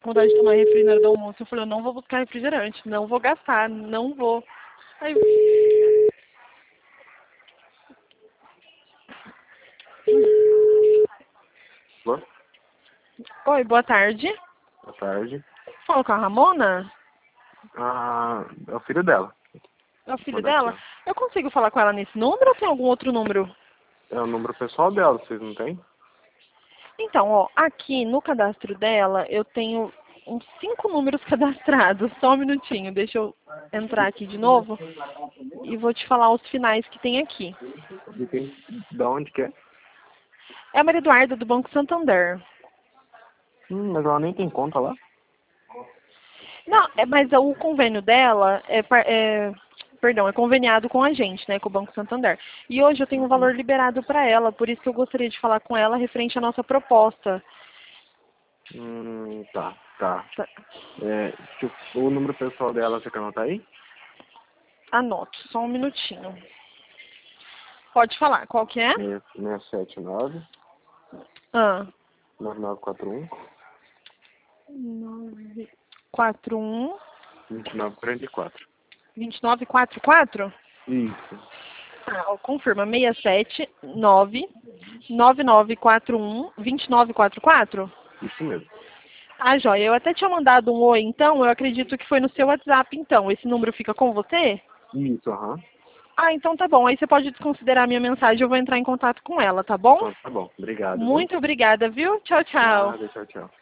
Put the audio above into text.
vontade de tomar refri na hora do almoço. Eu falei, eu não vou buscar refrigerante, não vou gastar, não vou. Aí, Boa oi, boa tarde. tarde. Fala com a Ramona? Ah, é o filho dela. É o filho Manda aqui, dela? ó. Eu consigo falar com ela nesse número ou tem algum outro número? É o número pessoal dela, vocês não têm? Então, ó, aqui no cadastro dela eu tenho uns 5 números cadastrados. Só um minutinho, deixa eu entrar aqui de novo e vou te falar os finais que tem aqui. E tem da onde que é? É a Maria Eduarda do Banco Santander. Mas ela nem tem conta lá. Não, mas o convênio dela perdão, é conveniado com a gente, né, com o Banco Santander. E hoje eu tenho um valor liberado para ela, por isso que eu gostaria de falar com ela referente à nossa proposta. Tá, tá. Tá, É, o número pessoal dela, você quer anotar aí? anoto, só um minutinho. Pode falar, qual que é? 679 Ah, 9941 941 2944. 2944? Isso, Ah, ó, confirma, 679 9941 2944? isso mesmo. Ah, joia, eu até tinha mandado um oi, então, eu acredito que foi no seu WhatsApp, então. Esse número fica com você? Isso, aham. Ah, então tá bom. Aí você pode desconsiderar a minha mensagem, eu vou entrar em contato com ela, tá bom? Então tá bom. Obrigado, viu? Muito obrigada, viu? Tchau, tchau. Nada, tchau, tchau.